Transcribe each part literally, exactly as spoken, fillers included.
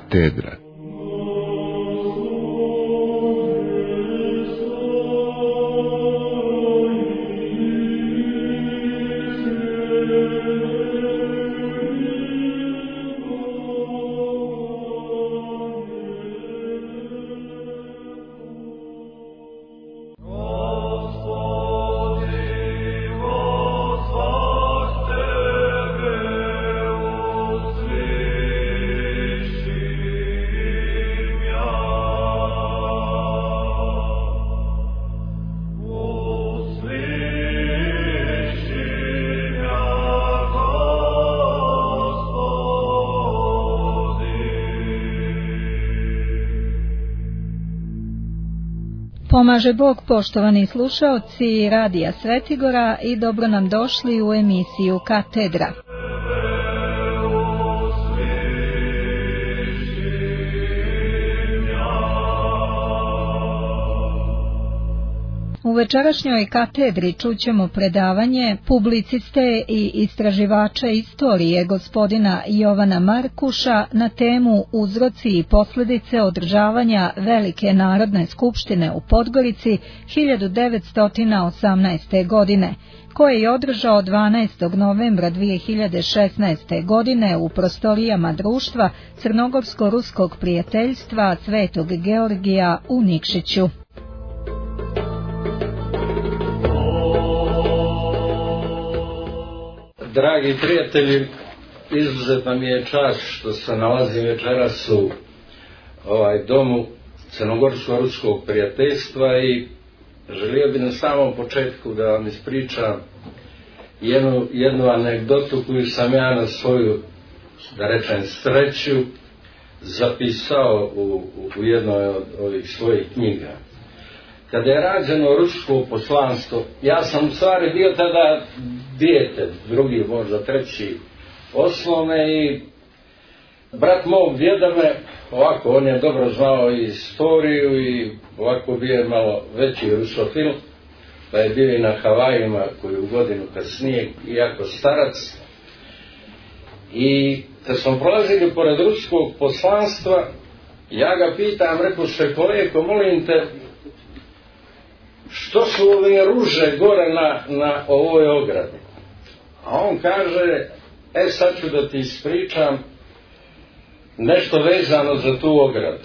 katedra. Pomaže Bog, poštovani slušaoci Radija Svetigora, i dobro nam došli u emisiju Katedra. U večerašnjoj katedri čućemo predavanje publiciste i istraživača istorije gospodina Jovana Markuša na temu uzroci i posljedice održavanja Velike narodne skupštine u Podgorici hiljadu devetsto osamnaeste. godine, koje je održao dvanaestog novembra dvije hiljade šesnaeste. godine u prostorijama društva Crnogorsko-ruskog prijateljstva Svetog Georgija u Nikšiću. Dragi prijatelji, izuzetna mi je čast što se nalazim večeras u ovaj domu Crnogorsko-ruskog prijateljstva i želio bi na samom početku da vam ispričam jednu, jednu anegdotu koju sam ja na svoju, da rečem, sreću zapisao u, u jednoj od ovih svojih knjiga. Kada je rađeno rusko poslanstvo, ja sam u stvari bio tada dijete, drugi, možda treći osnovne, i brat mog djeda me, ovako, on je dobro znao i istoriju i ovako bio je malo veći rusofil, pa je bio i na Havajima koju godinu kasnije, iako starac. I kad smo prolazili pored ruskog poslanstva, ja ga pitam, rekao se, koleko, molim te, što su ove ruže gore na, na ovoj ogradi? A on kaže, e sad ću da ti ispričam nešto vezano za tu ogradu.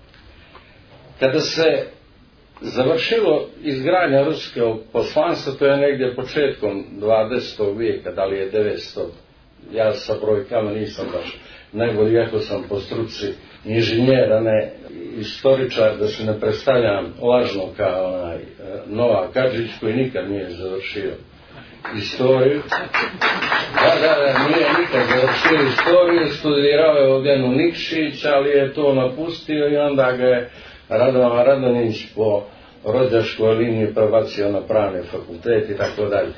Kada se završilo izgradnja ruskog poslanstva, to je negdje početkom dvadesetog vijeka, da li je devetstog, ja sa brojkama nisam baš najbolji, iako sam po struci inženjer, a ne istoričar, da se ne predstavljam lažno kao onaj Novak Kadžić koji nikad nije završio istoriju. Da, da, da, nije nikad završio istoriju, studirao je ovdje u Nikšić, ali je to napustio i onda ga je Radovan Radonjić po rođačkoj liniji prebacio na pravni fakultet i tako dalje.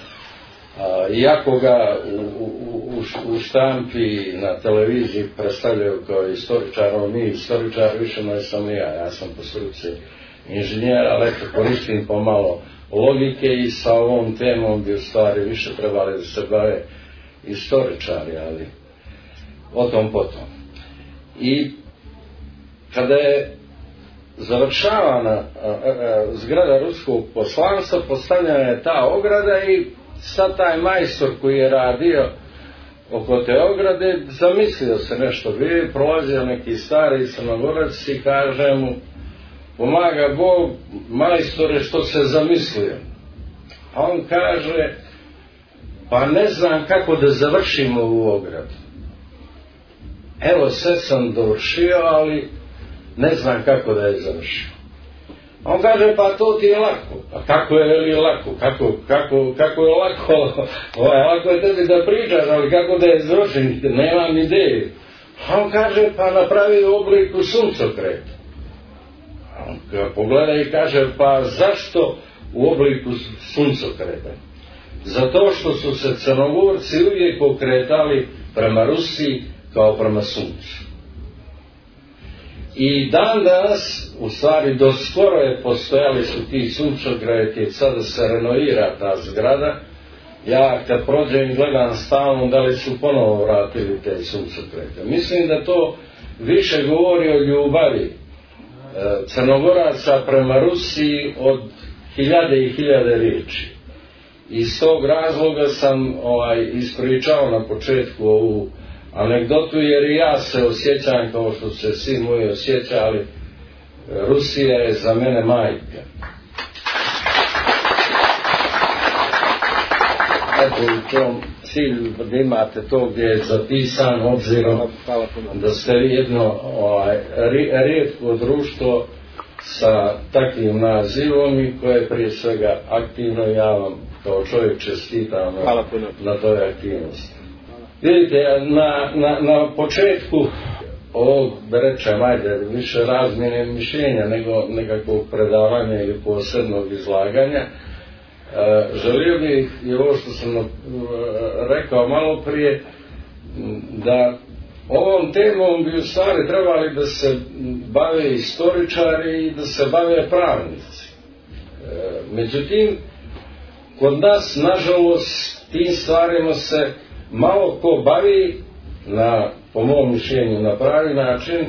Iako ga u, u, u štampi na televiziji predstavljaju kao istoričar, on nije istoričar, više ne sam i ja, ja sam po struci inženjer, ali eto koristim pomalo logike i sa ovom temom bi u stvari više trebali da se bave istoričari, ali o tom potom. I kada je završavana a, a, zgrada ruskog poslanstva, postavljena je ta ograda i sad taj majstor koji je radio oko te ograde, zamislio se nešto, bio je prolazio neki stari Crnogorac i kaže mu, pomaga Bog, majstore, što se zamislio. A on kaže, pa ne znam kako da završimo ovu ogradu. Evo, sve sam dovršio, ali ne znam kako da je završio. On kaže, pa to ti je lako. Pa kako je li lako? Kako, kako, kako je lako? Ovaj, lako je tebi da pričaš, ali kako da je završen? Nemam ideju. A on kaže, pa napravi u obliku suncokreta. A on pogleda i kaže, pa zašto u obliku suncokreta? Zato što su se Crnogorci uvijek okretali prema Rusiji kao prema suncu. I dan danas, u stvari do skoro je postojali su ti suncokreti, sada se renovira ta zgrada. Ja kad prođem gledam stalno da li su ponovo vratili te suncokrete. Mislim da to više govori o ljubavi Crnogoraca prema Rusiji od hiljade i hiljade riječi. Iz tog razloga sam ovaj, ispričao na početku ovu anegdotu, jer i ja se osjećam kao što se svi moji osjećali. Rusija je za mene majka. Eto u tom cilju da imate to gdje je zapisano, obzirom da ste vi jedno ovaj, rijetko društvo sa takvim nazivom i koje je prije svega aktivno. Ja vam kao čovjek čestitam na, na toj aktivnosti. Vidite, na, na, na početku ovog, da rečem, ajde, više razmjene mišljenja nego nekakvog predavanja ili posebnog izlaganja, e, želio bih i ovo što sam e, rekao malo prije, da ovom temom bi u stvari trebali da se bave istoričari i da se bave pravnici. E, međutim, kod nas, nažalost, tim stvarima se malo ko bavi, na, po mom mišljenju, na pravi način,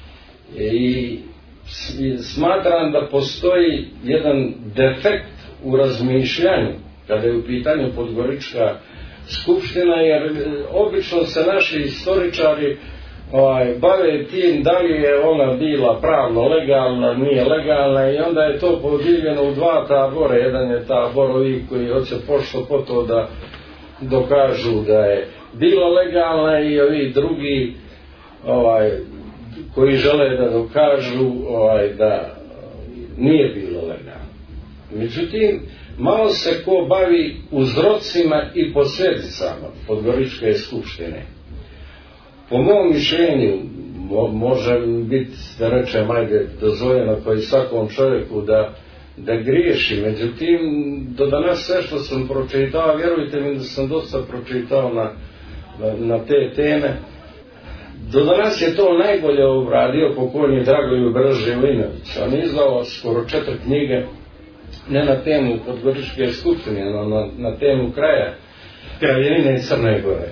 i smatram da postoji jedan defekt u razmišljanju kada je u pitanju Podgorička skupština, jer obično se naši istoričari ovaj, bave tim da li je ona bila pravno legalna, nije legalna, i onda je to podijeljeno u dva tabora. Jedan je tabor ovih koji hoće pošto po to da dokažu da je bila legalna, i ovi drugi ovaj, koji žele da dokažu ovaj, da nije bilo legalno. Međutim, malo se ko bavi uzrocima i posljedicama Podgoričke skupštine. Po mom mišljenju, mo, može biti, da rečem, ajde, dozvoljeno koji svakom čovjeku da, da griješi. Međutim, do danas sve što sam pročitao, vjerujte mi da sam dosta pročitao na, na, na te teme, do danas je to najbolje obradio pokojni Dragoljub Živinović. On je izdao skoro četiri knjige, ne na temu Podgoričke skupštine, no na, na temu kraja, kraljevine Crne Gore.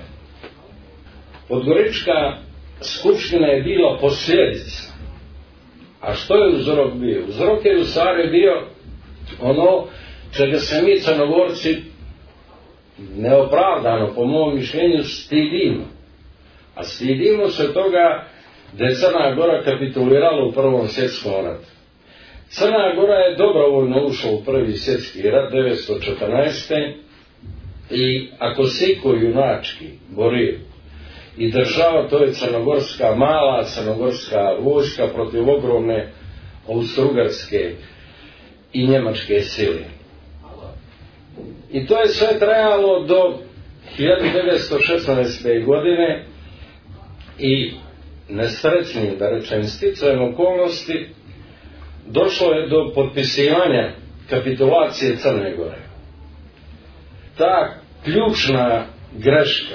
Podgorička skupština je bila posljedica. A što je uzrok bio? Uzrok je u stvari bio ono čega se mi Crnogorci neopravdano, po mom mišljenju, stidimo. A stidimo se toga da je Crna Gora kapitulirala u Prvom svjetskom ratu. Crna Gora je dobrovoljno ušla u Prvi svjetski rat devetsto četrnaeste. i ako se iko junački borio i država, to je crnogorska, mala crnogorska vojska protiv ogromne austrougarske i njemačke sile. I to je sve trajalo do hiljadu devetsto šesnaeste. godine i nesrećnim, da rečem, sticajem okolnosti došlo je do potpisivanja kapitulacije Crne Gore. Ta ključna greška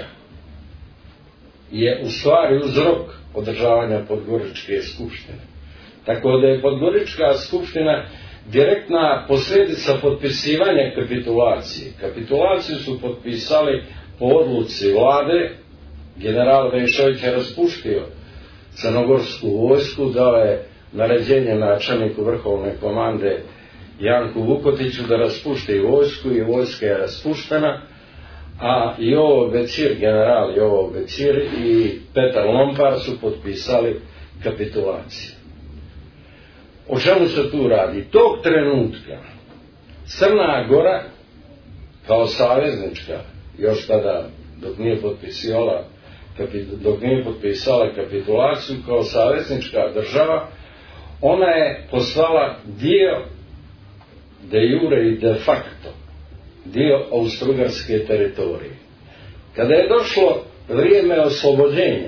je u stvari uzrok održavanja Podgoričke skupštine. Tako da je Podgorička skupština direktna posljedica potpisivanja kapitulacije. Kapitulaciju su potpisali po odluci vlade. General Vejšović je raspuštio crnogorsku vojsku, dao je naređenje načelniku vrhovne komande Janku Vukotiću da raspušti vojsku, i vojska je raspuštena, a Jovo Becir, general Jovo Becir i Petar Lompar su potpisali kapitulaciju. O čemu se tu radi? Tog trenutka Crna Gora kao saveznička, još tada dok nije potpisala dok nije potpisala kapitulaciju, kao saveznička država, ona je postala dio de jure i de facto dio austrougarske teritorije. Kada je došlo vrijeme oslobođenja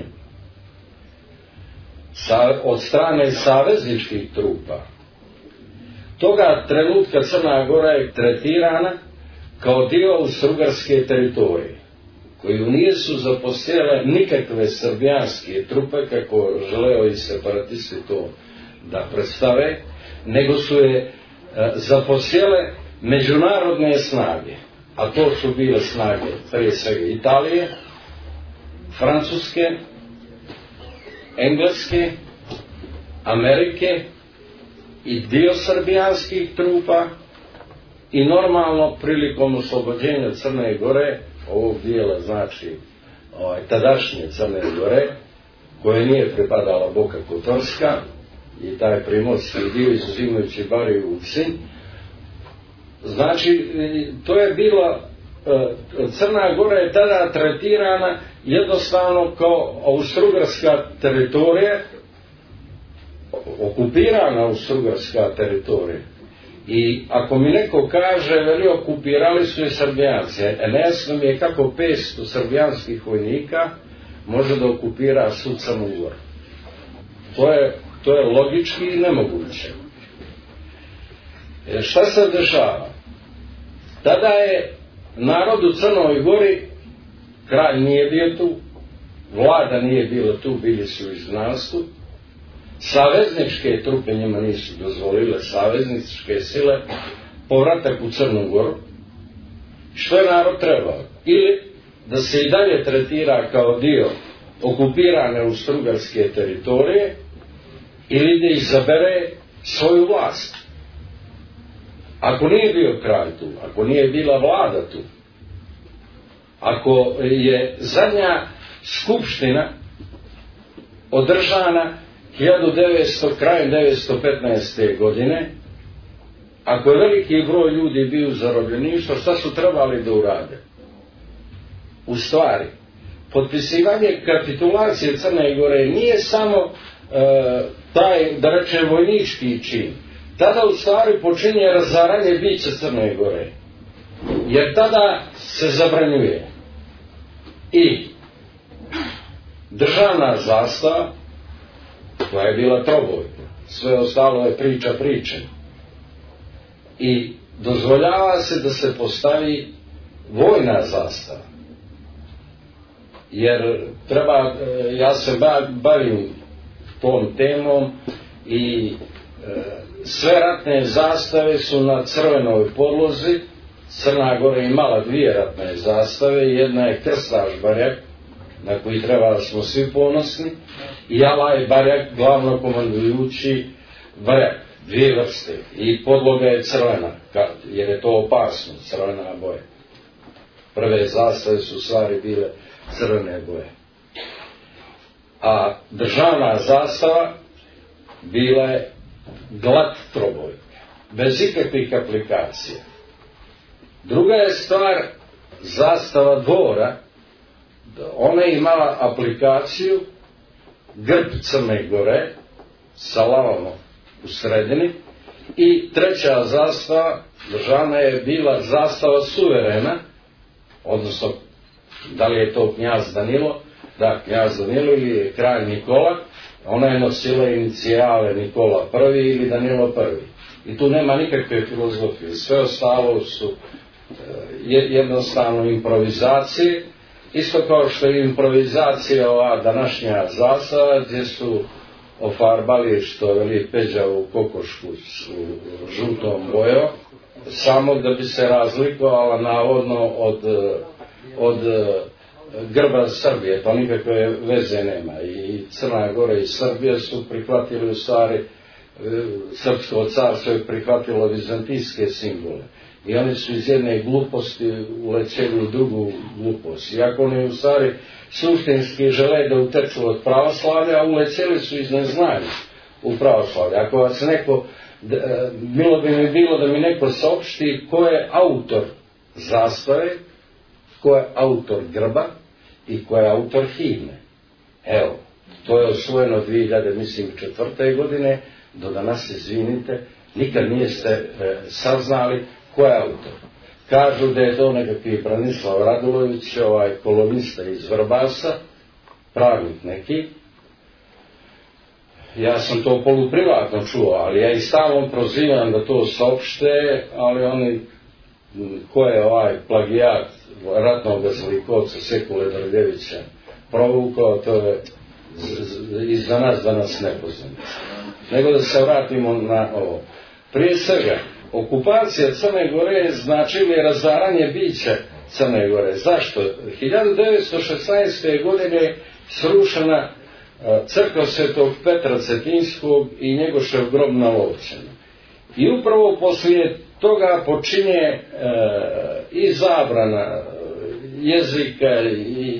sa, od strane savezničkih trupa, toga trenutka Crna Gora je tretirana kao dio austrougarske teritorije, koju nisu zaposjele nikakve srbijanske trupe, kako želeo i separatisti to da predstave, nego su je e, zaposjele međunarodne snage, a to su bile snage prije svega Italije, Francuske, Engleske, Amerike i dio srbijanskih trupa i normalno prilikom oslobođenja Crne Gore, ovog dijela znači ovaj, tadašnje Crne Gore, koje nije pripadala Boka Kotorska i taj primorski dio izuzimajući Bari u Uksin. Znači, to je bilo, Crna Gora je tada tretirana jednostavno kao austrougarska teritorija, okupirana austrougarska teritorija. I ako mi neko kaže, veli, okupirali su je Srbijanci, nejasno mi je kako petsto srbijanskih vojnika može da okupira svu Crnu Goru. To je, to je logički i nemoguće. E, šta se dešava? Tada je narod u Crnoj Gori, kralj nije bio tu, vlada nije bila tu, bili su u izgnanstvu, savezničke trupe njima nisu dozvolile, savezničke sile, povratak u Crnu Goru. Što je narod trebao? Ili da se i dalje tretira kao dio okupirane austrougarske teritorije, ili da izabere svoju vlast. Ako nije bio kralj tu, ako nije bila vlada tu, ako je zadnja skupština održana hiljadu devetsto, krajem devetsto petnaeste. godine, ako je veliki broj ljudi bio u zarobljeništvu, šta su trebali da urade? U stvari, potpisivanje kapitulacije Crne Gore nije samo e, taj, da reče, vojnički čin. Tada u stvari počinje razaranje bića Crne Gore. Jer tada se zabranjuje i državna zastava, koja je bila trobojka, sve ostalo je priča priče. I dozvoljava se da se postavi vojna zastava. Jer treba, ja se bavim tom temom i sve ratne zastave su na crvenoj podlozi. Crna Gora je imala dvije ratne zastave, jedna je krstaš barjak, na koji treba da smo svi ponosni, i Alaj barjak, glavno komandujući barjak, dvije vrste, i podloga je crvena, jer je to opasno, crvena boja. Prve zastave su stvari bile crvene boje. A državna zastava bila je glat trobojka, bez ikakvih aplikacija. Druga je stvar zastava dvora, ona je imala aplikaciju, grb Crne Gore sa lavom u sredini, i treća zastava državna je bila zastava suverena, odnosno da li je to knjaz Danilo, da, knjaz Danilo ili je kralj Nikola, ona je nosila inicijale Nikola prvi ili Danilo prvi. I tu nema nikakve filozofije, sve ostalo su jednostavno improvizacije, isto kao što je improvizacija ova današnja zastava, gdje su ofarbali, što veli Peđa u kokošku u žutom bojom, samo da bi se razlikovala navodno od, od grba Srbije, to nikakve veze nema. I Crna Gora i Srbija su prihvatili u stvari, Srpsko carstvo je prihvatilo vizantijske simbole. I oni su iz jedne gluposti ulećeli u drugu glupost. Iako oni u stvari suštinski žele da uteču od pravoslavlja, a ulećeli su iz neznanja u pravoslavlja. Ako vas neko, bilo bi mi bilo da mi neko saopšti ko je autor zastave, ko je autor grba i ko je autor himne. Evo, to je osvojeno dvije hiljade četvrte. godine, do danas, izvinite, nikad niste e, saznali ko je autor. Kažu da je to nekakvi Branislav Radulović, ovaj kolonista iz Vrbasa, pravnik neki. Ja sam to poluprivatno čuo, ali ja i stalno prozivam da to saopšte, ali oni, ko je ovaj plagijat ratnog zlikovca Sekule Drljevića provukao, to je i za nas danas nepoznato. Nego da se vratimo na ovo. Prije svega, okupacija Crne Gore je značila razaranje bića Crne Gore. Zašto? hiljadu devetsto šesnaeste. godine srušena crkva Svetog Petra Cetinskog i Njegošev grob na Lovćenu. I upravo poslije toga počinje e, i zabrana jezika i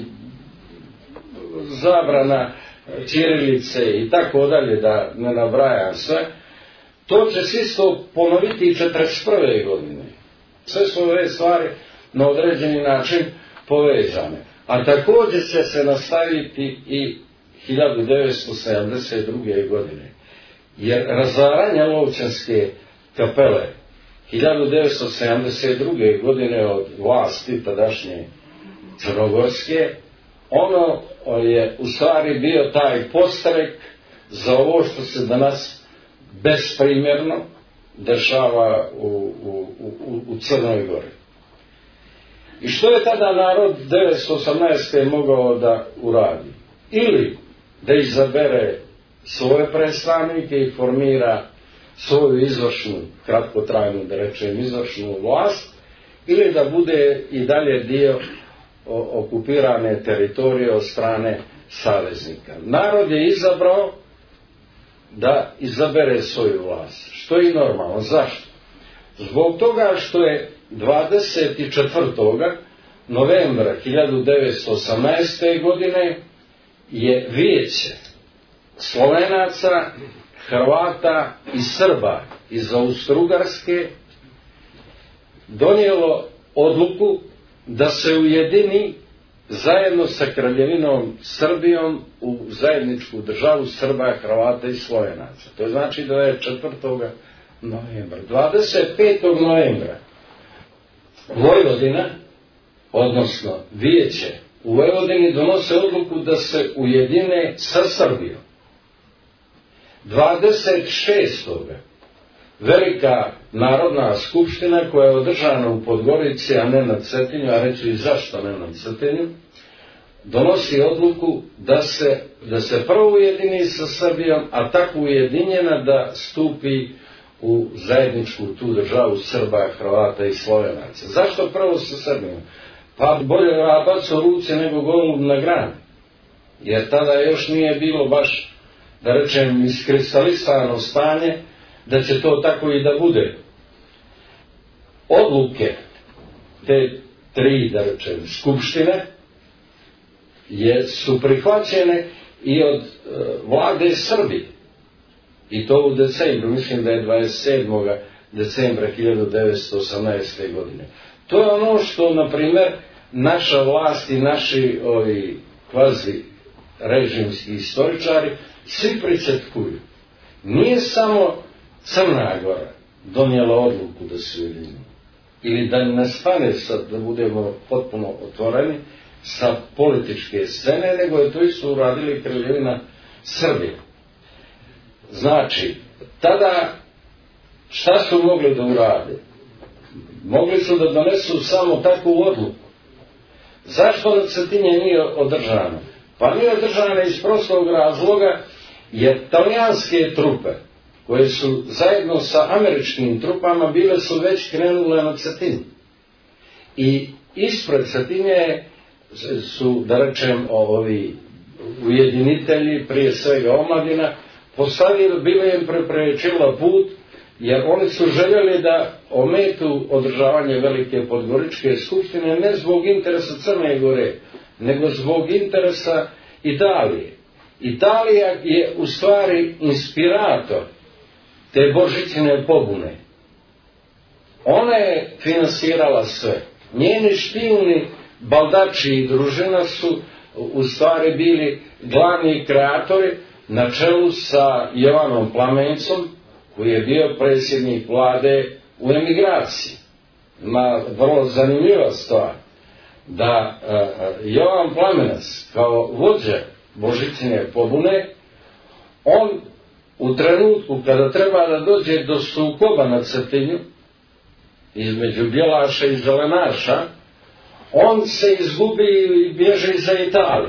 zabrana ćirilice i tako dalje, da ne nabrajam sve. To će se isto ponoviti i četrdeset prve godine. Sve su ove stvari na određeni način povezane. A također će se nastaviti i hiljadu devetsto sedamdeset druge godine. Jer razaranje Lovćanske kapele hiljadu devetsto sedamdeset druge godine od vlasti tadašnje crnogorske, ono je u stvari bio taj podstrek za ovo što se danas besprimjerno dešava u, u, u, u Crnoj Gori. I što je tada narod devetsto osamnaeste. mogao da uradi? Ili da izabere svoje predstavnike i formira svoju izvršnu, kratkotrajnu, da rečem, izvršnu vlast, ili da bude i dalje dio okupirane teritorije od strane saveznika. Narod je izabrao da izabere svoju vlast, što je i normalno. Zašto? Zbog toga što je dvadeset četvrtog novembra hiljadu devetsto osamnaeste. godine je Vijeće Slovenaca, Hrvata i Srba iz Austro-Ugarske donijelo odluku da se ujedini zajedno sa Kraljevinom Srbijom u zajedničku državu Srba, Hrvata i Slovenaca. To znači da je četvrtog novembra. dvadeset petog novembra Vojvodina, odnosno Vijeće u Vojvodini, donose odluku da se ujedine sa Srbijom. dvadeset šestog Velika narodna skupština, koja je održana u Podgorici, a ne na Cetinju, a reći i zašto ne na Cetinju, donosi odluku da se, da se prvo ujedini sa Srbijom, a tako ujedinjena da stupi u zajedničku tu državu Srba, Hrvata i Slovenaca. Zašto prvo sa Srbijom? Pa bolje rabac u ruci nego golub na grani. Jer tada još nije bilo baš, da rečem, iskristalisano stanje da će to tako i da bude. Odluke te tri, da rečem, skupštine je, su prihvaćene i od e, vlade Srbije. I to u decembru, mislim da je dvadeset sedmog decembra hiljadu devetsto osamnaeste. godine. To je ono što, na primjer, naša vlast i naši ovi kvazi režimski istoričari svi pričetkuju. Nije samo Crna Gora donijela odluku da se ujedini, ili da ne stane sad, da budemo potpuno otvoreni, sa političke scene, nego je to isto uradili Kraljevina Srbije. Znači, tada šta su mogli da urade? Mogli su da donesu samo takvu odluku. Zašto na Cetinje nije održano? Pa nije održano iz prostog razloga, jer talijanske trupe, koje su zajedno sa američkim trupama bile su već krenule na Cetinju. I ispred Cetinje su, da rečem, ovi ujedinitelji, prije svega omladina, postavili, bili im preprečila put, jer oni su željeli da ometu održavanje Velike Podgoričke skupštine ne zbog interesa Crne Gore, nego zbog interesa Italije. Italija je u stvari inspirator te Božićne pobune. Ona je finansirala sve. Njeni špijuni, baldači i družina su u stvari bili glavni kreatori, na čelu sa Jovanom Plamencom, koji je bio predsjednik vlade u emigraciji. Ma vrlo zanimljiva stvar, da uh, Jovan Plamenac kao vođa Božićne pobune, on u trenutku kada treba da dođe do sukoba na Cetinju između Bjelaša i Zelenaša, on se izgubi i bježi za Italiju.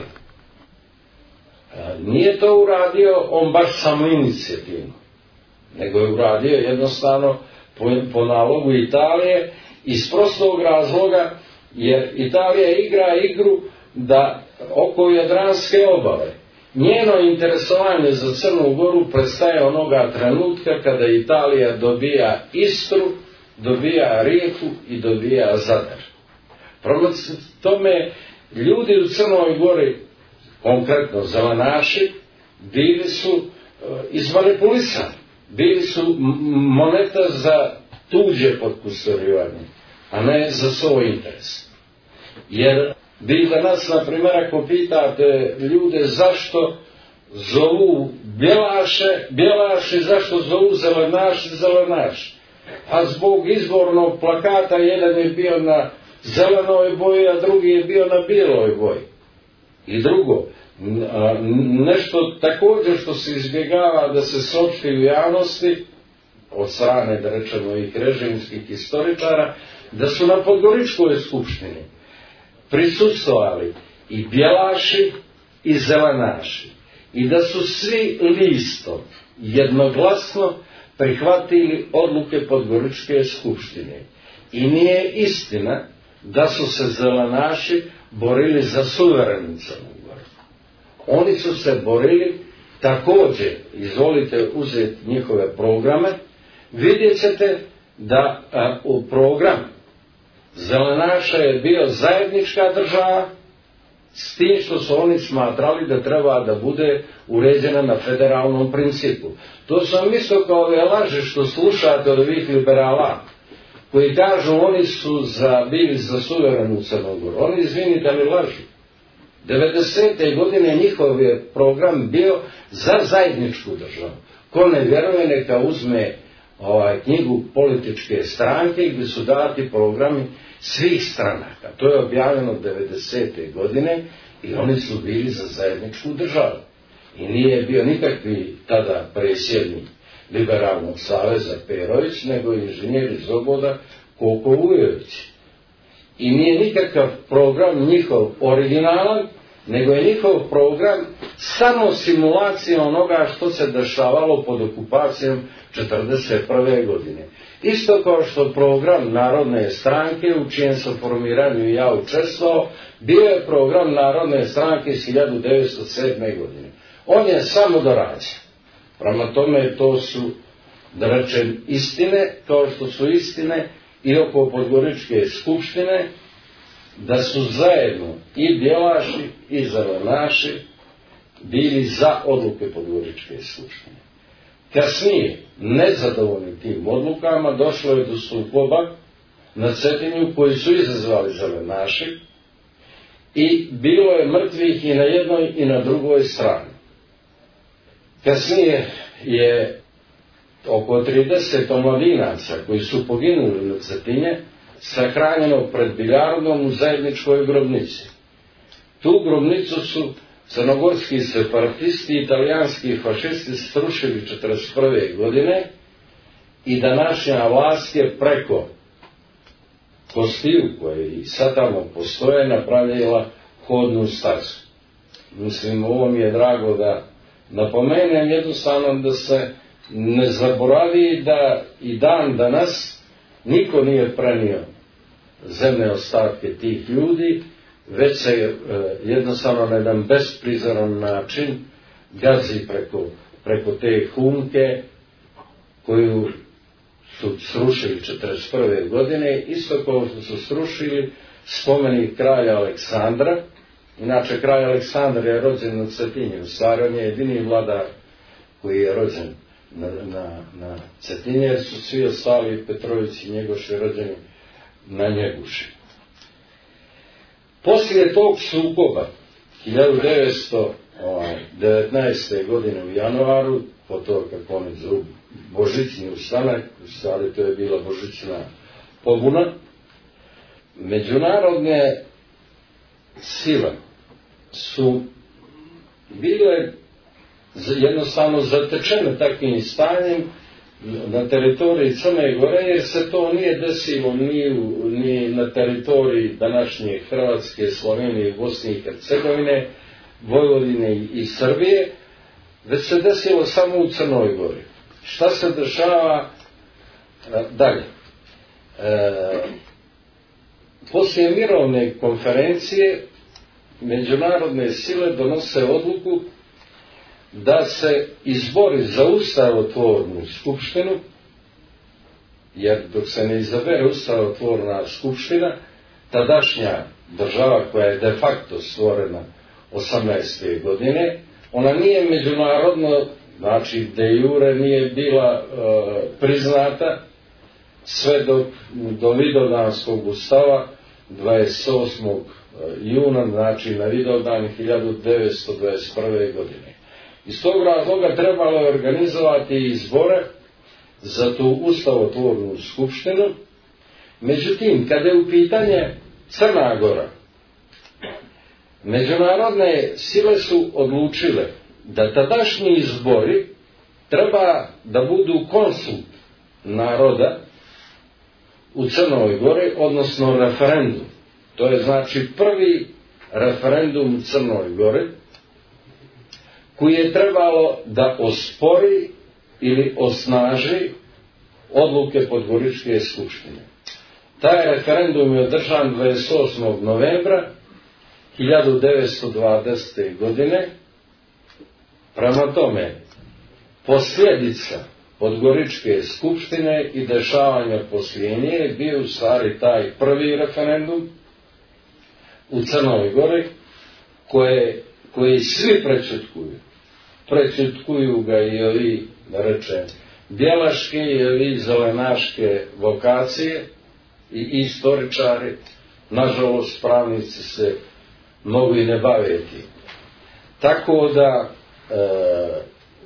Nije to uradio on baš samoinicijativno, nego je uradio jednostavno po, po nalogu Italije, iz prostog razloga, jer Italija igra igru da oko Jadranske obale njeno interesovanje za Crnu Goru prestaje onoga trenutka kada Italija dobija Istru, dobija Rijeku i dobija Zadar. Prema tome, ljudi u Crnoj Gori, konkretno zelenaši, bili su izmanipulisani, bili su moneta za tuđe potkustorivanje, a ne za svoj interes. Jer vi danas, na primjer, ako pitate ljude zašto zovu bjelaše, bjelaši, zašto zovu zelenaši, zelenaši. A zbog izbornog plakata jedan je bio na zelenoj boji, a drugi je bio na bijeloj boji. I drugo, nešto također što se izbjegava da se saopšti u javnosti, od strane, da rečemo, i režimskih historičara, da su na Podgoričkoj skupštini prisustvovali i bjelaši i zelenaši i da su svi listom jednoglasno prihvatili odluke Podgoričke skupštine. I nije istina da su se zelenaši borili za suverenu Crnu Goru. Oni su se borili također, izvolite uzeti njihove programe, vidjet ćete da a, u programu zelenaša je bio zajednička država, s tim što su oni smatrali da treba da bude uređena na federalnom principu. To su vam isto kao ove laže što slušate od ovih liberala, koji kažu oni su za, bili za suverenu Crnu Goru. Oni, izvinite, ali lažu. devedesete godine njihov je program bio za zajedničku državu. Ko ne vjeruje, neka uzme ovaj, knjigu političke stranke gdje su dati programi svih stranaka. To je objavljeno devedesete godine i oni su bili za zajedničku državu. I nije bio nikakvi tada predsjednik Liberalnog saveza Perović, nego inženjer iz Oboda Koko Vujović. I nije nikakav program njihov originalan, nego je njihov program samo simulacija onoga što se dešavalo pod okupacijom četrdeset prve godine. Isto kao što program Narodne stranke, u čijem sam formiranju ja učestvovao, bio je program Narodne stranke iz hiljadu devetsto sedme. godine. On je samo dorađen. Prema tome, to su, da rečem, istine, kao što su istine i oko Podgoričke skupštine, da su zajedno i bjelaši i zelenaši bili za odluke Podgoričke skupštine. Kasnije, nezadovoljni tim odlukama, došlo je do sukoba na Cetinju koji su izazvali zelenaši i bilo je mrtvih i na jednoj i na drugoj strani. Kasnije je oko trideset omladinaca koji su poginuli na Cetinje sahranjeno pred Biljardom u zajedničkoj grobnici. Tu grobnicu su crnogorski separatisti i italijanski fašisti srušili četrdeset prve. godine i današnja vlast je preko kostiju koje i sad tamo postoje napravila hodnu stazu. Mislim, ovo mi je drago da napomenem jednostavno da se ne zaboravi da i dan danas niko nije prenio zemne ostatke tih ljudi, već se e, jednostavno na jedan besprizoran način gazi preko, preko te humke koju su srušili četrdeset prve. godine, isto kao što su srušili spomenik kralja Aleksandra. Inače, kralj Aleksandar je rođen na Cetinju, u stvari on je jedini vladar koji je rođen na, na, na Cetinje, jer su svi ostali Petrovići i Njegoši rođeni na Njeguši. Poslije tog sukoba, hiljadu devetsto devetnaeste. godine u januaru, po to kako oni zovu Božićni ustanak, u stvari to je bila Božićna pobuna, međunarodne sile su bile jednostavno zatečene takvim stanjem na teritoriji Crne Gore, jer se to nije desilo ni, u, ni na teritoriji današnje Hrvatske, Slovenije, Bosne i Hercegovine, Vojvodine i, i Srbije, već se desilo samo u Crnoj Gori. Šta se dešava dalje? E, poslije mirovne konferencije međunarodne sile donose odluku da se izbori za ustavotvornu skupštinu, jer dok se ne izabere ustavotvorna skupština, tadašnja država koja je de facto stvorena osamnaeste godine, ona nije međunarodno, znači de jure nije bila e, priznata sve do, do Vidovdanskog ustava dvadeset osmog juna, znači na Vidovdan hiljadu devetsto dvadeset prve godine. Iz tog razloga trebalo je organizovati izbore za tu ustavotvornu skupštinu. Međutim, kada je u pitanje Crna Gora, međunarodne sile su odlučile da tadašnji izbori treba da budu konsult naroda u Crnoj Gori, odnosno referendum. To je znači prvi referendum u Crnoj Gori koji je trebalo da ospori ili osnaži odluke Podgoričke skupštine. Taj referendum je održan dvadeset osmog novembra hiljadu devetsto dvadesete godine. Prema tome, posljedica Podgoričke skupštine i dešavanja poslije nje je bio u stvari taj prvi referendum u Crnoj Gori koje, koji svi prećutkuju. Prećutkuju ga i ovi, da rečem, bjelaške i ovi zelenaške vokacije i istoričari. Nažalost, pravnici se mogu i ne baviti. Tako da e,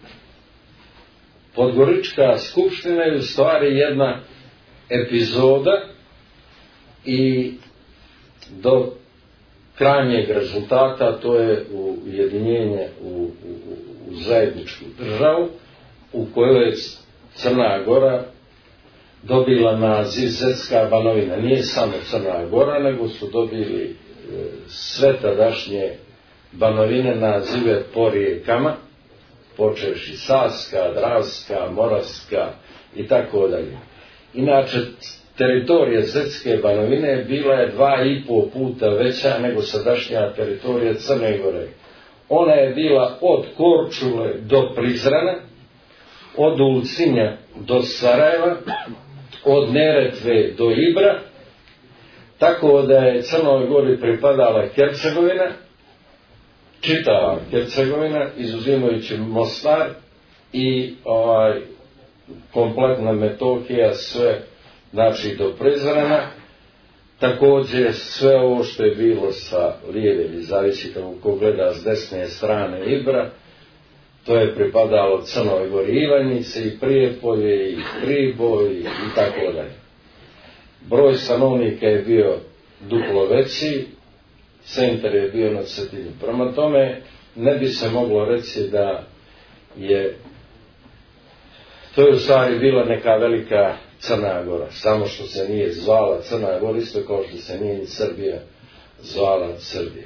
Podgorička skupština je u stvari jedna epizoda i do krajnjeg rezultata, to je ujedinjenje u, u, u zajedničku državu u kojoj je Crna Gora dobila naziv Zetska Banovina. Nije samo Crna Gora, nego su dobili e, sve tadašnje banovine nazive po rijekama, počevši Savska, Dravska, Moravska i tako dalje. Inače, teritorija Zetske Banovine bila je dva i po puta veća nego sadašnja teritorija Crne Gore. Ona je bila od Korčule do Prizrena, od Ulcinja do Sarajeva, od Neretve do Ibra, tako da je Crnoj Gori pripadala Hercegovina, čitava Hercegovina, izuzimajući Mostar i ovaj, kompletna Metohija, sve, znači do Prizrena. Također sve ovo što je bilo sa lijeve, ili zavisi kako ko gleda s desne strane Ibra, to je pripadalo Crnoj Gori, Ivanjice i Prijepolje i Priboj i tako dalje. Broj stanovnika je bio duplo veći, centar je bio na Cetinju. Prema tome ne bi se moglo reći da je to je u stvari bila neka velika Crna Gora, samo što se nije zvala Crna Gora, isto kao što se nije ni Srbija zvala Srbija.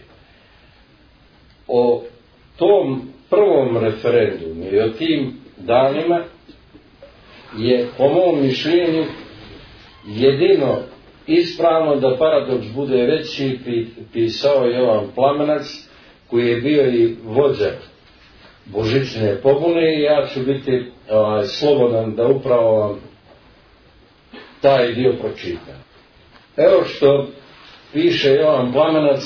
O tom prvom referendumu i o tim danima je, po mom mišljenju, jedino ispravno da paradoks bude veći, pisao Jovan Plamenac, koji je bio i vođa božićne pobune, i ja ću biti ovaj, slobodan da upravo vam taj dio pročitam. Evo što piše Jovan Plamenac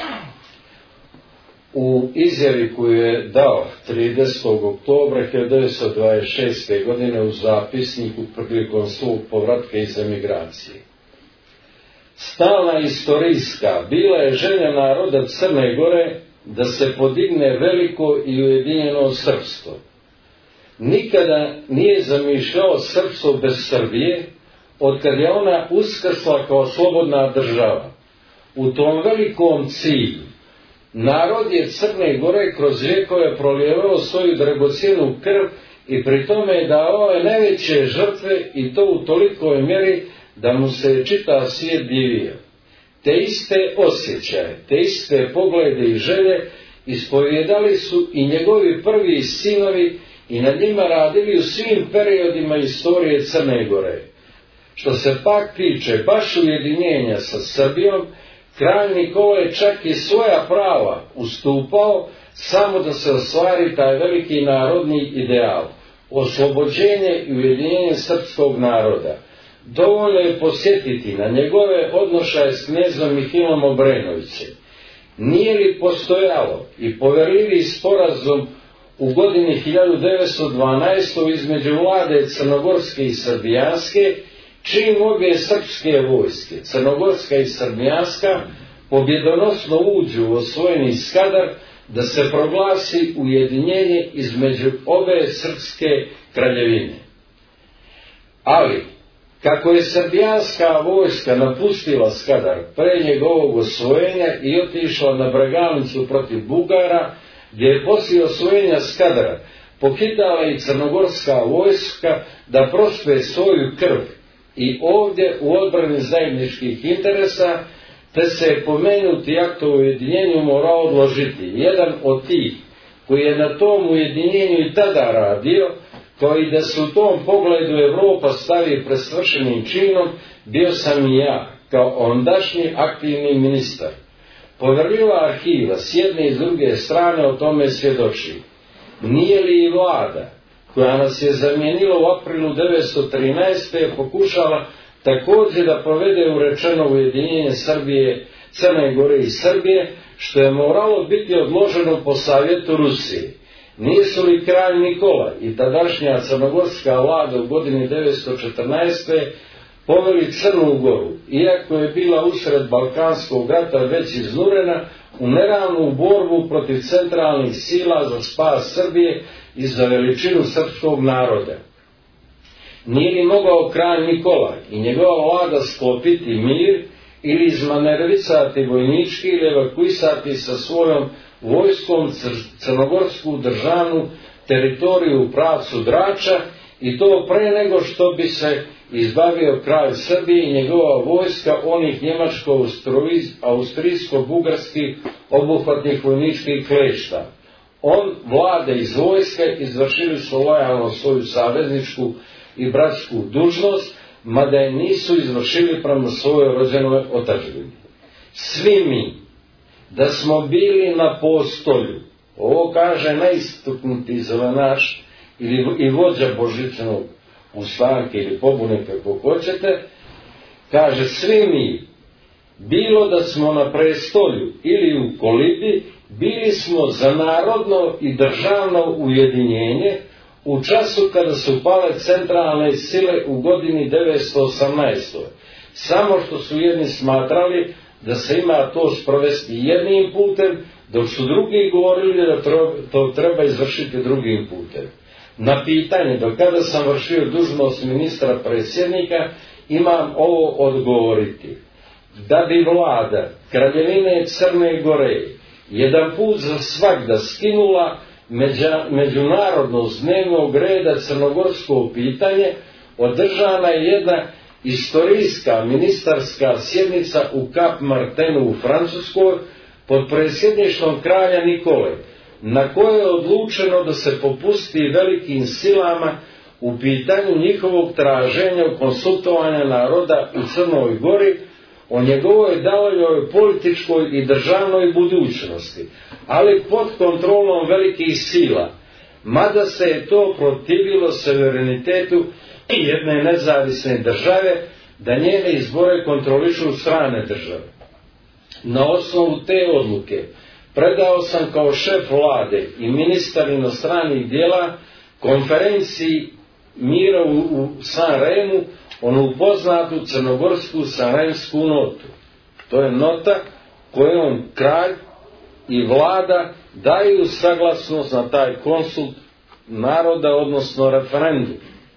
u izjavi koju je dao tridesetog oktobra hiljadu devetsto dvadeset šeste. godine u zapisniku prilikom svog povratka iz emigracije. Stalna istorijska bila je želja naroda Crne Gore da se podigne veliko i ujedinjeno srpstvo. Nikada nije zamišljao srpstvo bez Srbije, otkad je ona uskrsla kao slobodna država. U tom velikom cilju narod je Crne Gore kroz vjekove prolijevao svoju dragocjenu krv i pri tome je dao ove najveće žrtve, i to u tolikoj mjeri da mu se čitav svijet divio. Te iste osjećaje, te iste poglede i želje ispovjedali su i njegovi prvi sinovi i nad njima radili u svim periodima istorije Crne Gore. Što se pak tiče baš ujedinjenja sa Srbijom, kralj Nikola je čak i svoja prava ustupao samo da se ostvari taj veliki narodni ideal, oslobođenje i ujedinjenje srpskog naroda. Dovoljno je posjetiti na njegove odnošaje s knezom Mihilom Obrenovićem. Nije li postojalo i poverljivi sporazum u godini hiljadu devetsto dvanaeste. između vlade crnogorske i srbijanske, čim obje srpske vojske, crnogorska i srbijanska, pobjedonosno uđu u osvojeni Skadar, da se proglasi ujedinjenje između ove srpske kraljevine. Ali, kako je srbijanska vojska napustila Skadar pre njegovog osvojenja i otišla na Breganicu protiv Bugara, gdje je poslije osvojenja Skadara pokidala i crnogorska vojska da prospe svoju krv i ovdje u odbrani zajedničkih interesa, te se je pomenuti akt o ujedinjenju morao odložiti. Jedan od tih koji je na tom ujedinjenju i tada radio, kao i da se u tom pogledu Evropa stavi pred svršenim činom, bio sam i ja, kao ondašnji aktivni ministar. Poverljiva arhiva s jedne i s druge strane o tome svjedoči. Nije li i vlada, koja nas je zamijenila u aprilu devetsto trinaeste. pokušala također da provede urečeno ujedinjenje Srbije, Crne Gore i Srbije, što je moralo biti odloženo po savjetu Rusije. Nisu li kralj Nikola i tadašnja crnogorska vlada u godini devetsto četrnaeste. poveli Crnu Goru, iako je bila usred Balkanskog rata već iznurena, u neravnu borbu protiv centralnih sila za spas Srbije i za veličinu srpskog naroda? Nije li mogao kralj Nikola i njegova vlada sklopiti mir ili izmanervicati vojnički ili evakuisati sa svojom vojskom crnogorsku državnu teritoriju u pravcu Drača, i to pre nego što bi se izbavio kralj Srbije i njegova vojska onih njemačko-austrijsko-bugarskih obuhvatnih vojničkih klešta? On, vlade iz vojske, izvršili su lojalno svoju savezničku i bratsku dužnost, mada je nisu izvršili prema svojoj rođenoj otadžbini. Svi mi, da smo bili na postolju, ovo kaže najistaknutiji zelenaš ili i vođa božićnog ustanke ili pobune, kako hoćete, kaže, svi mi, bilo da smo na prestolju ili u kolibi, bili smo za narodno i državno ujedinjenje u času kada su pale centralne sile u godini devetsto osamnaeste. Samo što su jedni smatrali da se ima to sprovesti jednim putem, dok su drugi govorili da to treba izvršiti drugim putem. Na pitanje do kada sam vršio dužnost ministra predsjednika, imam ovo odgovoriti. Da bi vlada Kraljevine Crne Gore jedan put za svagda skinula međunarodno s dnevnog reda crnogorsko pitanje, održana je jedna istorijska ministarska sjednica u Kap Martenu u Francuskoj pod predsjedništvom kralja Nikole, na kojoj je odlučeno da se popusti velikim silama u pitanju njihovog traženja u konsultovanja naroda u Crnoj Gori o njegovoj daljoj političkoj i državnoj budućnosti, ali pod kontrolom velikih sila, mada se je to protivilo suverenitetu jedne nezavisne države, da njene izbore kontrolišu strane države. Na osnovu te odluke predao sam kao šef vlade i ministar inostranih djela konferenciji mira u, u Sanremu onu poznatu crnogorsku sanremsku notu. To je nota kojom kralj i vlada daju saglasnost na taj konsult naroda, odnosno referendum.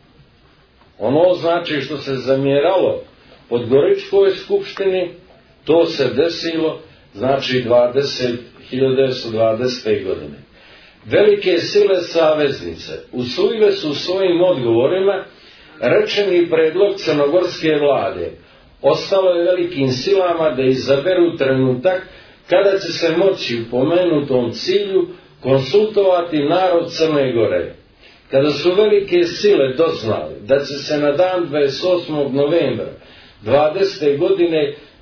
Ono znači što se zamjeralo pod Goričkoj skupštini, to se desilo, znači hiljadu devetsto dvadesete. godine. Velike sile saveznice usvojile su svojim odgovorima rečeni predlog crnogorske vlade. Ostalo je velikim silama da izaberu trenutak kada će se moći u pomenutom cilju konsultovati narod Crne Gore. Kada su velike sile doznali da će se na dan dvadeset osmog novembra dvadesete. godine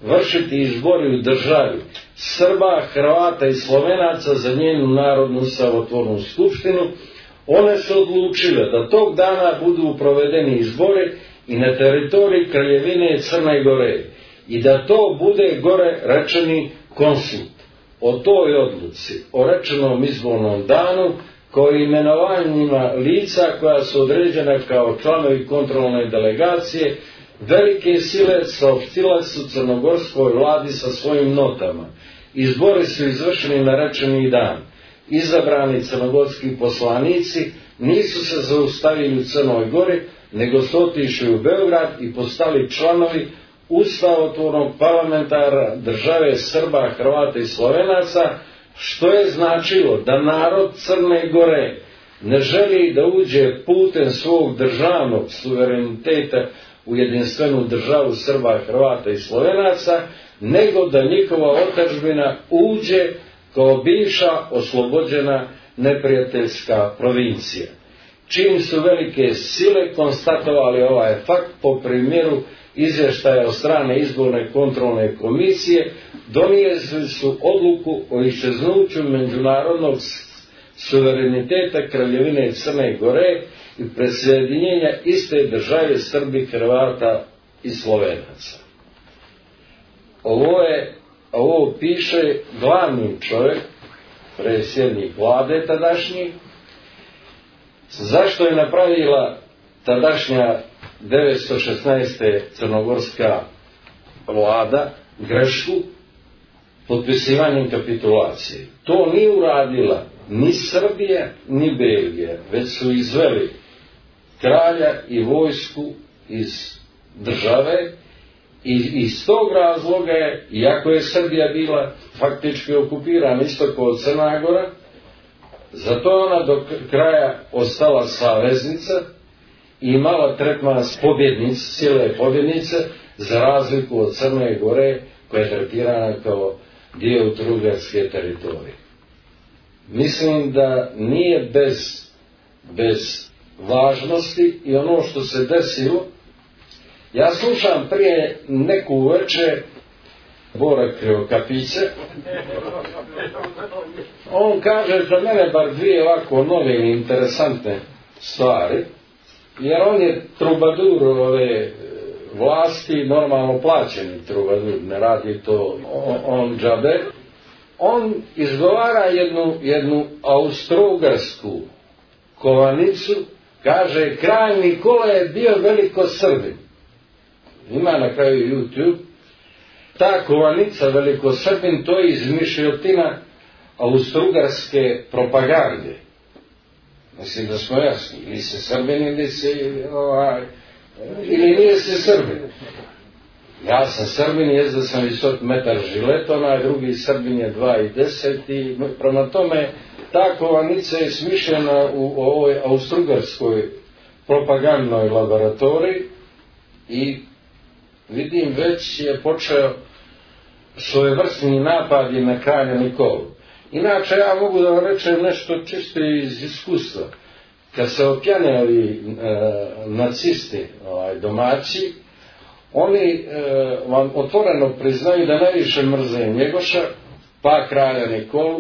vršiti izbori u državi Srba, Hrvata i Slovenaca za njenu narodnu ustavotvornu skupštinu, one su odlučile da tog dana budu provedeni izbori i na teritoriji Kraljevine Crne Gore i da to bude gore rečeni konsult. O toj odluci, o rečenom izbornom danu, kao i imenovanjima lica koja su određena kao članovi kontrolne delegacije, velike sile saopštile su crnogorskoj vladi sa svojim notama. Izbori su izvršeni na rečeni dan. Izabrani crnogorski poslanici nisu se zaustavili u Crnoj Gori, nego su otišli u Beograd i postali članovi ustavotvornog parlamentara države Srba, Hrvata i Slovenaca, što je značilo da narod Crne Gore ne želi da uđe putem svog državnog suvereniteta u jedinstvenu državu Srba, Hrvata i Slovenaca, nego da njihova otadžbina uđe kao bivša oslobođena neprijateljska provincija. Čim su velike sile konstatovali ovaj fakt po primjeru izvještaja od strane izborne kontrolne komisije, donijeli su odluku o iščeznuću međunarodnog suvereniteta Kraljevine Crne Gore i presjedinjenja iste države Srbi, Hrvata i Slovenaca. Ovo je, ovo piše glavni čovjek, predsjednik vlade tadašnji. Zašto je napravila tadašnja devetsto šesnaeste crnogorska vlada grešku potpisivanjem kapitulacije? To nije uradila ni Srbija, ni Belgija, već su izveli kralja i vojsku iz države i iz tog razloga je, iako je Srbija bila faktički okupirana isto kao Crna Gora, zato je ona do kraja ostala saveznica i imala tretman pobjednice, cijele pobjednice, za razliku od Crne Gore koja je tretirana kao dio Austro-Ugarske teritorije. Mislim da nije bez, bez važnosti i ono što se desilo. Ja slušam prije neku uveče Bora Krivokapića. On kaže za mene bar dvije ovako nove i interesantne stvari, jer on je trubadur ove vlasti, normalno plaćeni trubadur, ne radi to on, on džabe. On izgovara jednu, jednu austrougarsku kovanicu, kaže kralj Nikola je bio veliko Srbin. Ima na kraju YouTube. Ta kovanica velikosrbin, to je izmišljotina austrougarske propagande. Mislim da smo jasni, ili se Srbin ili se ovaj, ili nije se Srbin. Ja sam Srbin, jezda sam visok metar žiletona, a drugi Srbin je dva i deset i prema tome ta kovanica je smišljena u ovoj austrougarskoj propagandnoj laboratoriji i vidim već je počeo svojevrsni napadi na kralja Nikolu. Inače ja mogu da vam rečem nešto čisto iz iskustva. Kad se opjanjali e, nacisti ovaj, domaći, oni e, vam otvoreno priznaju da najviše mrze Njegoša, pa kralja Nikolu,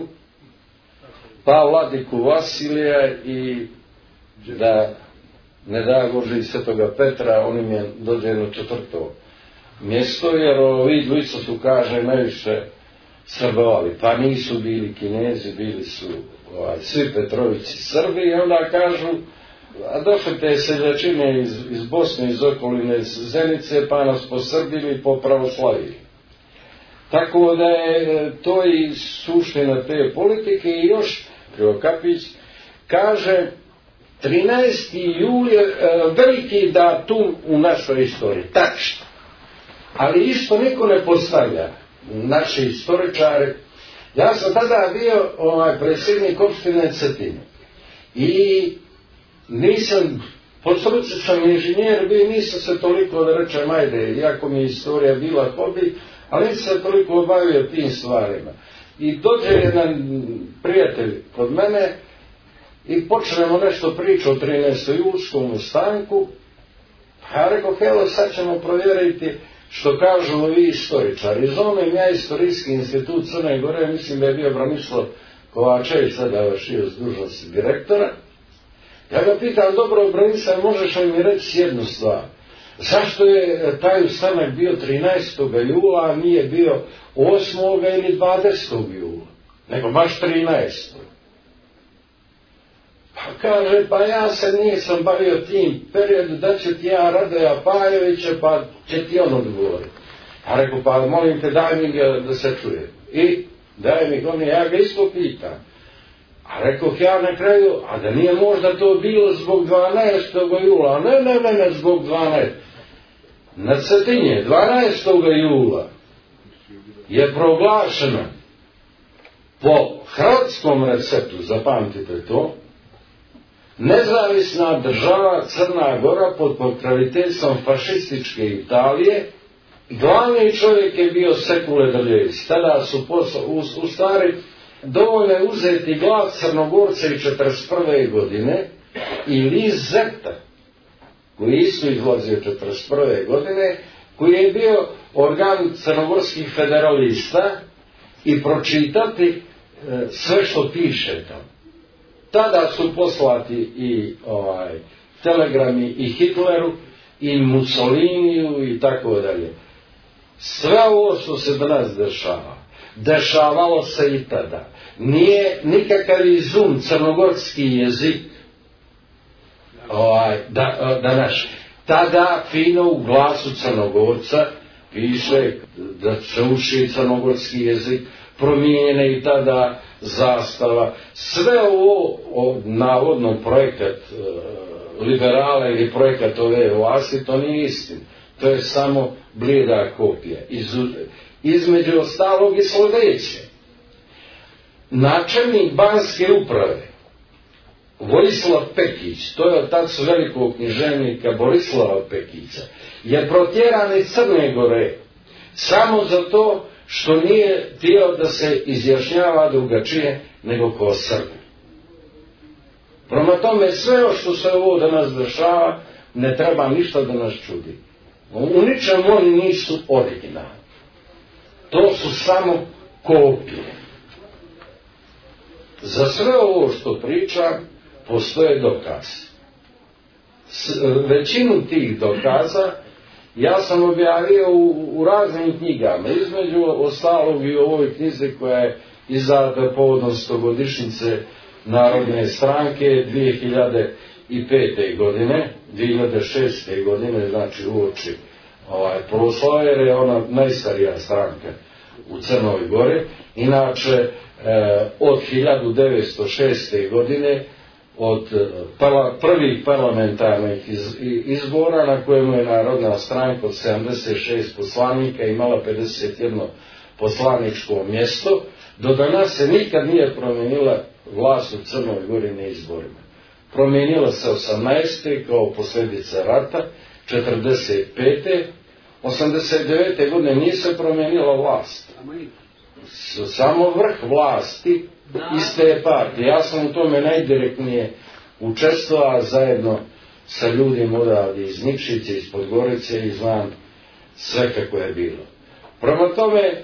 pa vladiku Vasilija i da ne da Bože i Svetoga Petra, on im je dođeno četvrto mjesto, jer ovi dvojica su, kaže, najviše srbovali, pa nisu bili Kinezi, bili su ovaj, svi Petrovići Srbi, i onda kažu, a došli te seljačine iz, iz Bosne, iz okoline Zenice, pa nas posrbili, popravoslavili. Tako da je to i suština te politike. I još Krivokapić kaže trinaesti jul je veliki datum u našoj istoriji, tačno. Ali isto niko ne postavlja, naši istoričari. Ja sam tada bio ovaj, predsjednik opštine Cetinje i nisam, po struci sam inženjer bio, nisam se toliko, da rečem, ajde, iako mi je istorija bila hobi, ali nisam se toliko obavio tim stvarima. I dođe jedan prijatelj kod mene i počnemo nešto priču o trinaestom julskom ustanku. Ja rekao, evo sad ćemo provjeriti što kažu ovi istoričari. Zovem ja Istorijski institut Crne Gore, mislim da je bio Branislav Kovačević, sada vršio s dužnosti direktora. Ja ga pitam, dobro, Branislav, možeš li mi reći jednu stvar? Zašto je taj ustanak bio trinaestog jula, a nije bio osmog ili dvadesetog jula, nego baš trinaestog Pa kaže, pa ja se nisam bavio tim periodu, da ću ti ja Radoja Pajovića, pa će ti on odgovoriti. A rekao, pa molim te, daj mi ga da se čuje. I daj mi ga, ja ga isto pitam. A rekao ja na kraju, a da nije možda to bilo zbog dvanaestog jula, ne, ne, ne, ne, zbog dvanaestog Na Cetinje, dvanaestog jula je proglašena po hrvatskom receptu, zapamtite to, nezavisna država Crna Gora pod pokroviteljstvom fašističke Italije. Glavni čovjek je bio Sekule Drljević. Tada su posla, u, u stvari dovoljno je uzeti Glas Crnogorca i četrdeset prve godine i list Zeta, koji isto izlazio četrdeset prve godine, koji je bio organ crnogorskih federalista, i pročitati e, sve što piše tamo. Tada su poslati i ovaj, telegrami i Hitleru i Mussoliniju i tako dalje. Sve ovo što se danas dešava, dešavalo se i tada. Nije nikakav izum crnogorski jezik ovaj, da, da naš. Tada fino u glasu Crnogorca piše da se uči crnogorski jezik, promijenjena i tada zastava. Sve ovo o, navodno projekat e, liberala ili projekat ove vlasti, to nije istina. To je samo blijeda kopija. Iz, između ostalog i sljedeće. Načelnik Banske uprave Vojislav Pekić, to je otac velikog književnika Borislava Pekića, je protjeran iz Crne Gore samo zato što nije htio da se izjašnjava drugačije nego kao Srbi. Prema tome, sve što se ovo danas dešava, ne treba ništa da nas čudi. U ničem oni nisu originalni. To su samo kopije. Za sve ovo što pričam, postoje dokaz. S, većinu tih dokaza ja sam objavio u, u raznim knjigama, između ostalog i u ovoj knjizi koja je izdata povodom stogodišnjice Narodne stranke dvije hiljade pete. godine, dvije hiljade šeste. godine, znači uoči ovaj, proslave, jer je ona najstarija stranka u Crnoj Gori. Inače, eh, od hiljadu devetsto šeste. godine, od parla, prvih parlamentarnih iz, izbora na kojemu je Narodna stranka od sedamdeset šest poslanika imala pedeset jedno poslaničko mjesto, do danas se nikad nije promijenila vlast u Crnoj Gori na izborima. Promijenila se osamnaeste. kao posljedica rata, četrdeset pete. osamdeset devete. godine nije se promijenila vlast. Samo vrh vlasti iste partije. Ja sam u tome najdirektnije učestvovao zajedno sa ljudima odavde iz Nikšice, iz Podgorice, i znam sve kako je bilo. Prema tome,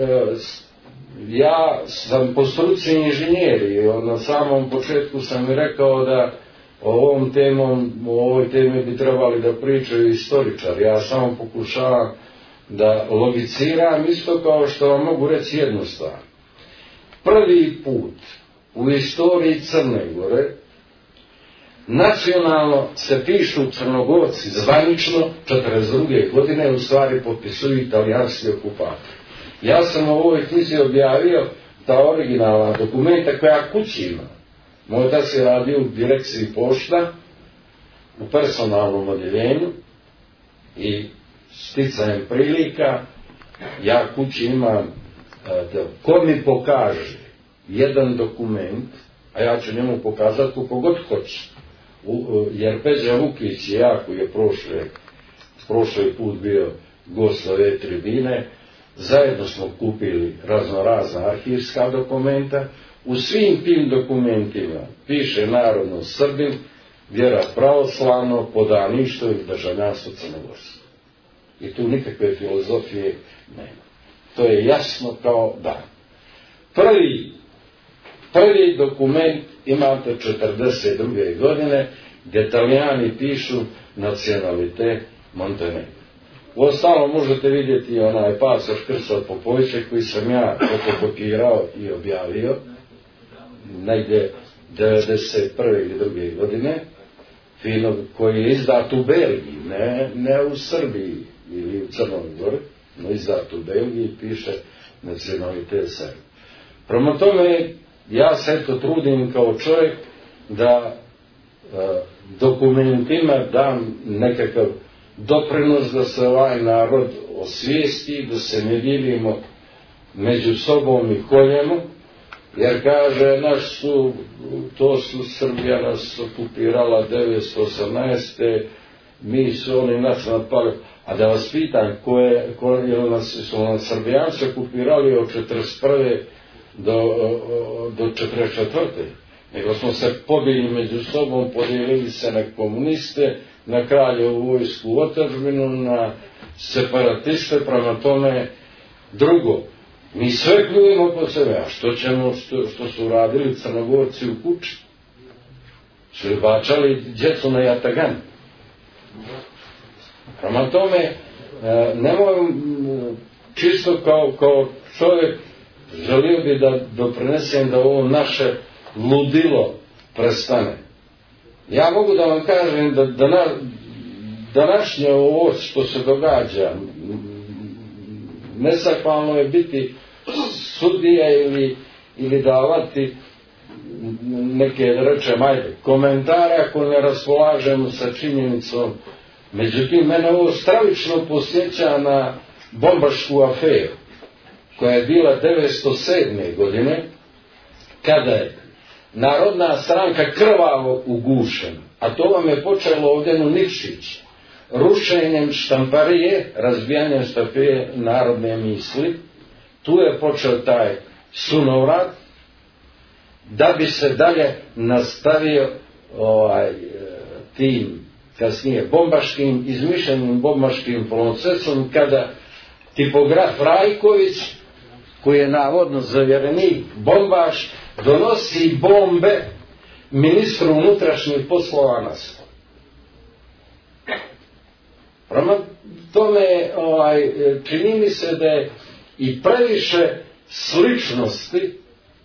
ja sam po struci inženjer i na samom početku sam i rekao da o ovom temom, o ovoj temi bi trebali da pričaju istoričari. Ja samo pokušavam da logiciram, isto kao što vam mogu reći jednu stvar. Prvi put u istoriji Crne Gore nacionalno se pišu Crnogorci zvanično, četrdeset druge. godine u stvari potpisuju italijanski okupatori. Ja sam u ovoj knjizi objavio ta originalna dokumenta koja kući ima. Moj otac je radio u direkciji pošta, u personalnom odjeljenju, i sticajem prilika ja kući imam, da, ko mi pokaže jedan dokument, a ja ću njemu pokazati koliko god hoće, u, jer Peđa Vukić i ja, koji je prošle, prošli put bio gost ove tribine, zajedno smo kupili razno razna arhivska dokumenta. U svim tim dokumentima piše narodno Srbin, vjera pravoslavno, podaništvo i državljanstvo crnogorsko. I tu nikakve filozofije nema. To je jasno kao dan. Prvi, prvi dokument imate četrdeset druge godine gdje Italijani pišu nacionalitet Montenegro. Uostalom možete vidjeti onaj pasoš Krsta Popovića koji sam ja fotokopirao i objavio negdje devedeset prve ili druge godine, film koji je izdat u Belgiji, ne, ne u Srbiji ili u Crnoj Gori, no izdat u Belgiji, piše nacionalitet Srba. Prema tome, ja se eto trudim kao čovjek da e, dokumentima dam nekakav doprinos da se ovaj narod osvijesti, da se ne dijelimo među sobom i koljemo, jer kaže, naš su, to su Srbija nas okupirala devetsto osamnaeste. Mi su oni nas napali. A da vas pitam, ko je, ko je nas, su nas Srbijanci okupirali od četrdeset prve do, do četrdeset četvrte Nego smo se pobili među sobom, podijelili se na komuniste, na kraljevu vojsku otadžbinu, na separatiste, prema tome drugo. Mi sve pljujemo po sebe, a što ćemo, što, što su radili Crnogorci u kući? Su li bačali djecu na jatagan? Prema tome, nemoj čisto kao, kao čovjek, želio bi da doprinesem da ovo naše ludilo prestane. Ja mogu da vam kažem da, da na, današnje ovo što se događa, nesahvalno je biti sudija ili, ili davati neke, da rečem, ajde, komentare ako ne raspolažemo sa činjenicom. Međutim, mene ovo stravično posjeća na bombašku aferu koja je bila devetsto sedme godine, kada je Narodna stranka krvavo ugušena, a to vam je počelo ovdje u Nikšić, rušenjem štamparije, razbijanjem štamparije narodne misli. Tu je počeo taj sunovrat, da bi se dalje nastavio ovaj, tim kasnije bombaškim, izmišljenim bombaškim procesom, kada tipograf Rajković, koji je navodno zavjerenik bombaš, donosi bombe ministru unutrašnjih poslova na stol. Prema tome, ovaj, čini mi se da je i previše sličnosti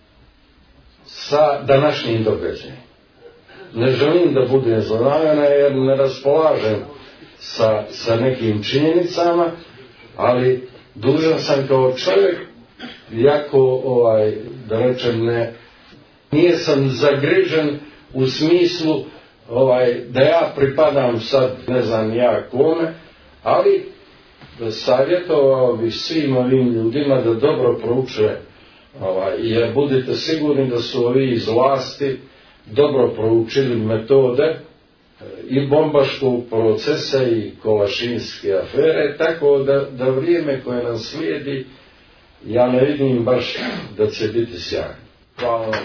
sa današnjim događajem. Ne želim da budem zlonamjerna jer ne raspolažem sa, sa nekim činjenicama, ali dužan sam kao čovjek, jako, ovaj, da rečem, ne, nije sam zagrižen u smislu ovaj, da ja pripadam sad ne znam ja kome, ali savjetovao bih svim ovim ljudima da dobro prouče, ovaj, jer budite sigurni da su ovi iz vlasti dobro proučili metode i bombaškog procesa i kolašinske afere, tako da, da vrijeme koje nam slijedi ja ne vidim baš da će biti sjajno. Hvala vam.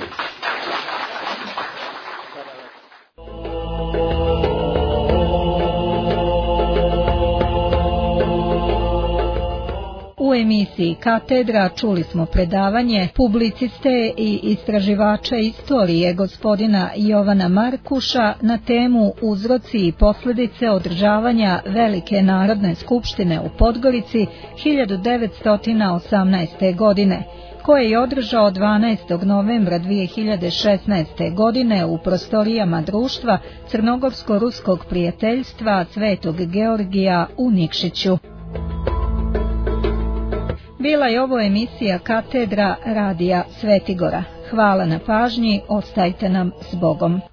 U emisiji Katedra čuli smo predavanje publiciste i istraživača istorije gospodina Jovana Markuša na temu uzroci i posljedice održavanja Velike narodne skupštine u Podgorici hiljadu devetsto osamnaeste. godine, koje je održao dvanaestog novembra dvije hiljade šesnaeste. godine u prostorijama društva Crnogorsko-ruskog prijateljstva Svetog Georgija u Nikšiću. Bila je ovo emisija Katedra radija Svetigora. Hvala na pažnji, ostajte nam s Bogom.